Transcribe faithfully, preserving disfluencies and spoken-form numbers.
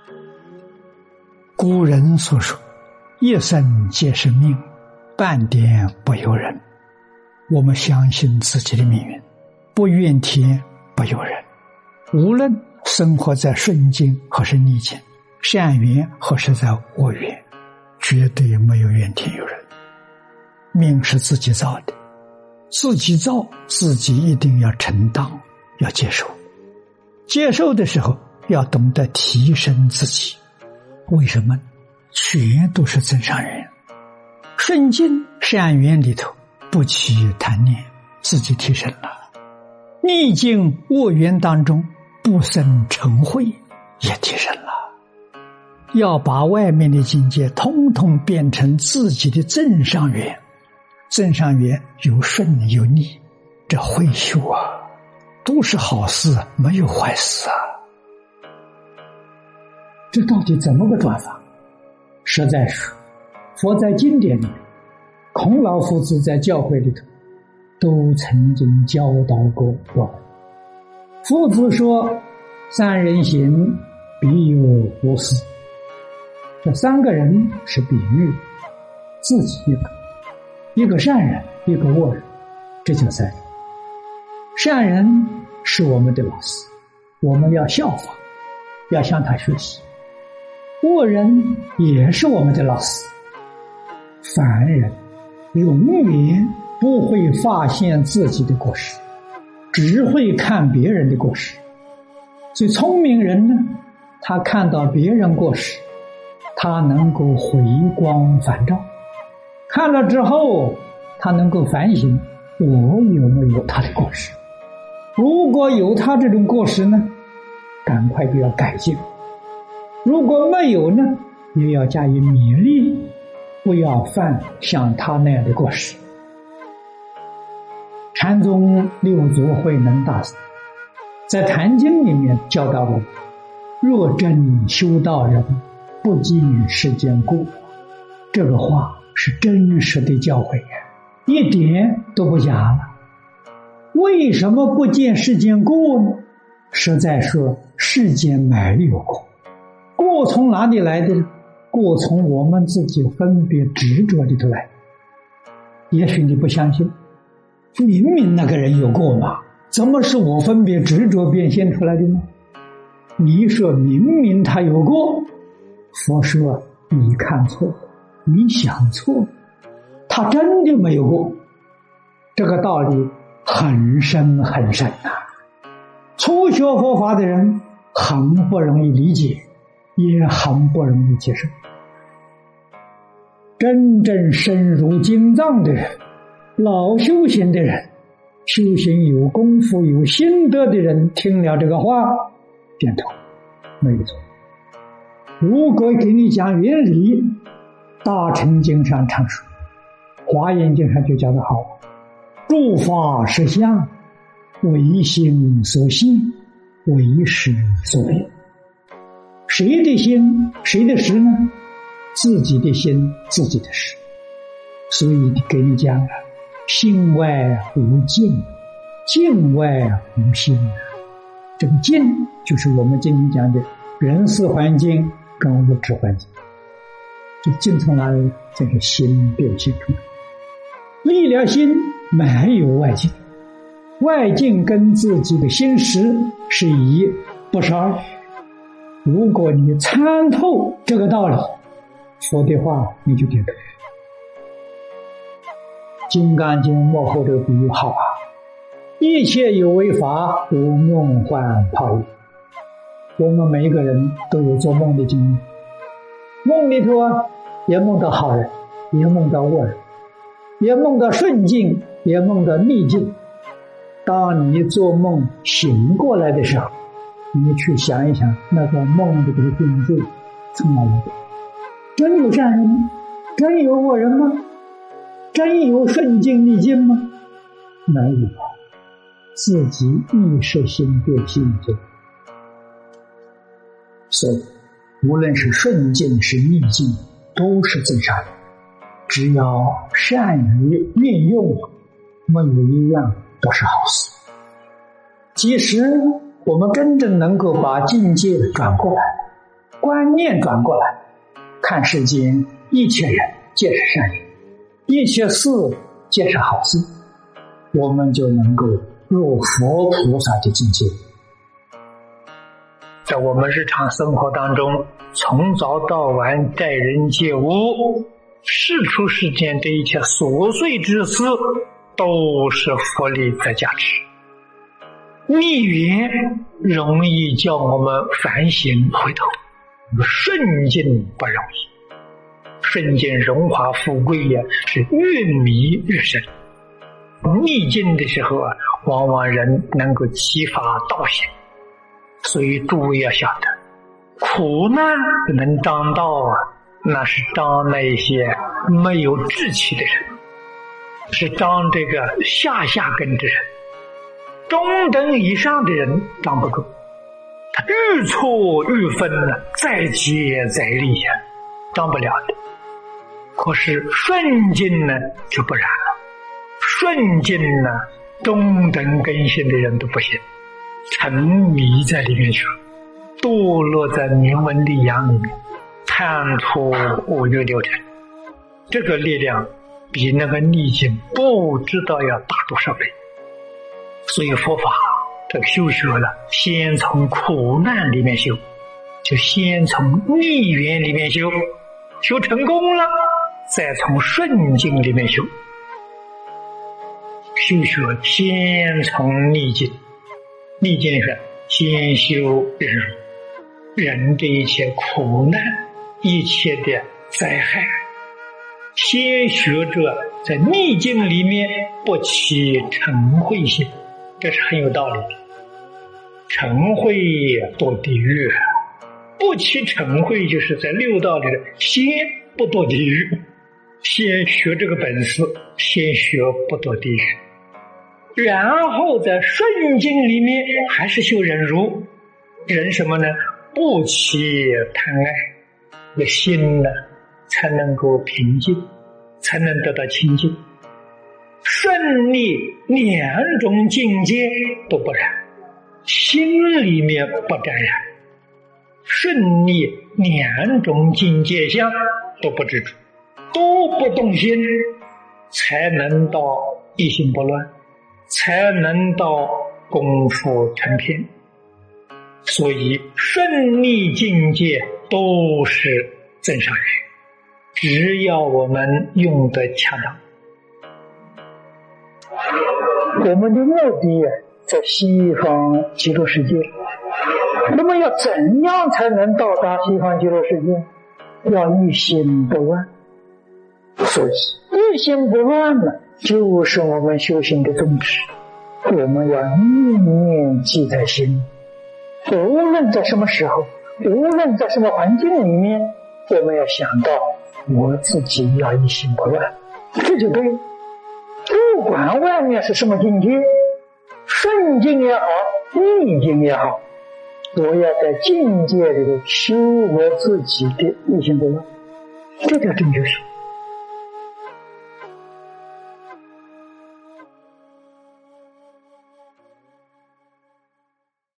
古人所说，一生皆是命，半点不由人。我们相信自己的命运，不怨天不尤人。无论生活在顺境或是逆境，善缘或是在恶缘，绝对没有怨天尤人。命是自己造的，自己造，自己一定要承担，要接受。接受的时候要懂得提升自己。为什么？全都是增上缘。顺境善缘里头不起贪念，自己提升了；逆境恶缘当中不生嗔恚，也提升了。要把外面的境界通通变成自己的正上缘。正上缘有顺有逆，这会修啊，都是好事，没有坏事啊。这到底怎么个转法？实在是佛在经典里，孔老夫子在教会里头都曾经教导过我们。夫子说，三人行，必有不是。这三个人是比喻，自己一个，一个善人，一个恶人，这叫三人。善人是我们的老师，我们要效仿，要向他学习。恶人也是我们的老师。凡人永远不会发现自己的过失，只会看别人的过失。所以聪明人呢，他看到别人过失，他能够回光返照，看了之后他能够反省，我有没有他的过失。如果有他这种过失呢，赶快就要改进；如果没有呢，也要加以勉励，不要犯像他那样的过失。禅宗六祖慧能大师在《坛经》里面教导我们：若真修道人，不计世间故。这个话是真实的教诲，一点都不假了。为什么不见世间过呢？实在说，世间没有过。过从哪里来的呢？过从我们自己分别执着里头来。也许你不相信，明明那个人有过嘛，怎么是我分别执着变现出来的呢？你说明明他有过，佛说你看错，你想错，他真的没有过。这个道理很深很深啊！初学佛法的人很不容易理解，也很不容易接受。真正深入经藏的人，老修行的人，修行有功夫有心得的人，听了这个话点头，没有错。如果给你讲原理，大乘经上常说，华严经上就讲得好，诸法实相，唯心所现，唯识所变。谁的心谁的识呢？自己的心自己的识。所以给你讲了，心外无境，境外无心。这个境就是我们今天讲的人事环境跟物质环境。这境从哪里？这个心变现出来。离了心没有外境，外境跟自己的心识是一，不是二。如果你参透这个道理，佛的话你就点头。金刚经幕后这个比喻好啊，一切有为法，如梦幻泡影。我们每一个人都有做梦的经历，梦里头啊，也梦到好人，也梦到恶人，也梦到顺境，也梦到逆境。当你做梦醒过来的时候，你去想一想，那个梦里的境界从哪来的？真有善人吗？真有恶人吗？真有顺境逆境吗？没有，自己意识心变性境。所以无论是顺境是逆境，都是增上缘。只要善于运用，没有一样都是好事。即使我们真正能够把境界转过来， 观念转过来，看世间一切人皆是善人，一切事皆是好事，我们就能够入佛菩萨的境界。 在我们日常生活当中，从早到晚待人接物，世出世间的一切琐碎之事，都是佛力在加持。逆缘容易叫我们反省回头，顺境不容易。顺境荣华富贵呀，是越迷越深。逆境的时候啊，往往人能够启发道行。所以诸位要晓得，苦难能当道啊，那是当那些没有志气的人，是当这个下下根的人，中等以上的人当不够，他愈挫愈分呢，再接再厉啊，当不了的。可是顺境呢就不然了，顺境呢，中等根性的人都不行，沉迷在里面去了，堕落在名闻利养里面，贪图五欲六尘。这个力量比那个逆境不知道要大多少倍。所以佛法这个修学了，先从苦难里面修，就先从逆缘里面修，修成功了，再从顺境里面修。修学先从逆境，逆境是先修忍辱，忍这一切苦难，一切的灾害，先学着在逆境里面不起嗔恚心，这是很有道理的。嗔恚堕地狱，不起嗔恚就是在六道里先不堕地狱，先学这个本事，先学不堕地狱，然后在顺境里面还是修忍辱。忍什么呢？不起贪爱，这心呢才能够平静，才能得到清净。顺利两种境界都不然，心里面不沾染，顺利两种境界相都不执着，都不动心，才能到一心不乱，才能到功夫成片。所以顺利境界都是增上缘，只要我们用得恰当。我们的目的在西方极乐世界，那么要怎样才能到达西方极乐世界？要一心不乱。所以一心不乱呢，就是我们修行的宗旨。我们要念念记在心，无论在什么时候，无论在什么环境里面，我们要想到我自己要一心不乱，这就对。不管外面是什么境界，顺境也好，逆境也好，我要在境界里头修我自己的一心不乱，这叫真修行。